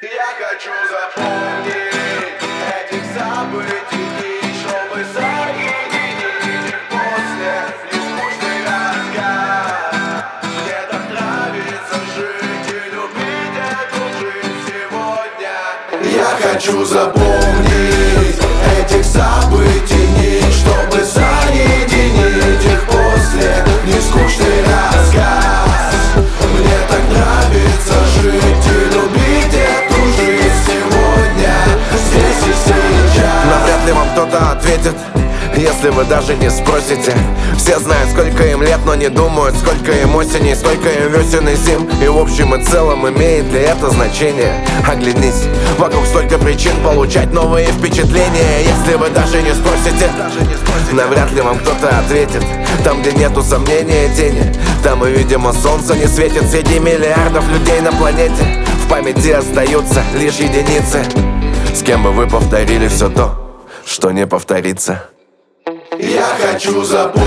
Я хочу запомнить этих событий дни, чтобы соединить их после нескучный рассказ. Мне так нравится жить и любить эту жизнь сегодня. Я хочу запомнить этих событий дни, чтобы соединить их после нескучный рассказ. Мне так нравится жить и любить эту жизнь сегодня, здесь и сейчас. Навряд ли вам кто-то ответит, если вы даже не спросите. Все знают, сколько им лет, но не думают, сколько им осеней, сколько им весен и зим. И в общем и целом имеет ли это значение? Оглянись, вокруг столько причин получать новые впечатления. Если вы даже не спросите, навряд ли вам кто-то ответит. Там, где нету сомнения тени, там и, видимо, солнце не светит. Среди миллиардов людей на планете в памяти остаются лишь единицы, с кем бы вы повторили все то, что не повторится. Я хочу запомнить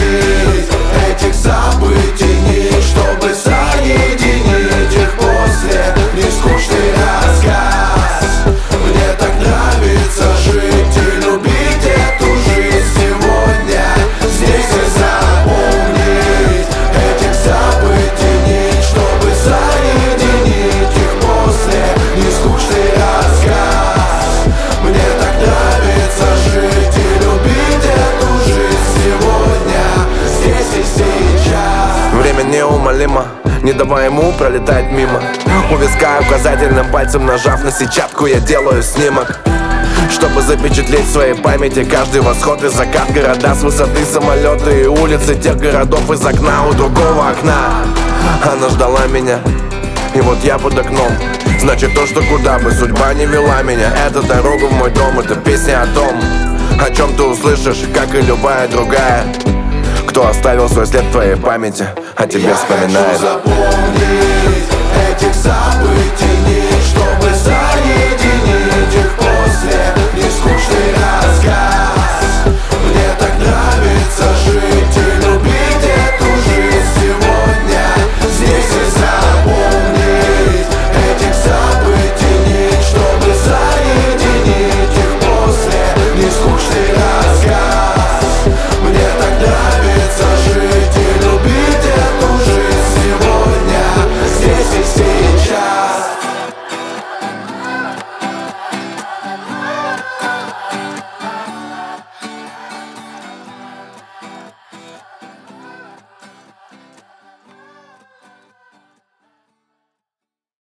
этих событий дни, чтобы соединить их после нескучный рассказ. Мне так нравится жить и любить эту жизнь сегодня, здесь и запомнить этих событий дни, чтобы соединить их после нескучный рассказ. Мне так нравится жить и любить эту жизнь сегодня, здесь и сейчас. Время неумолимо, не давая ему пролетать мимо. У виска указательным пальцем нажав на сетчатку, я делаю снимок, чтобы запечатлеть в своей памяти каждый восход и закат. Города с высоты, самолеты и улицы тех городов из окна у другого окна. Она ждала меня, и вот я под окном. Значит, то, что куда бы судьба не вела меня, это дорога в мой дом, это песня о том, о чем ты услышишь, как и любая другая, кто оставил свой след в твоей памяти, о тебе вспоминает. Я хочу запомнить этих событий дни,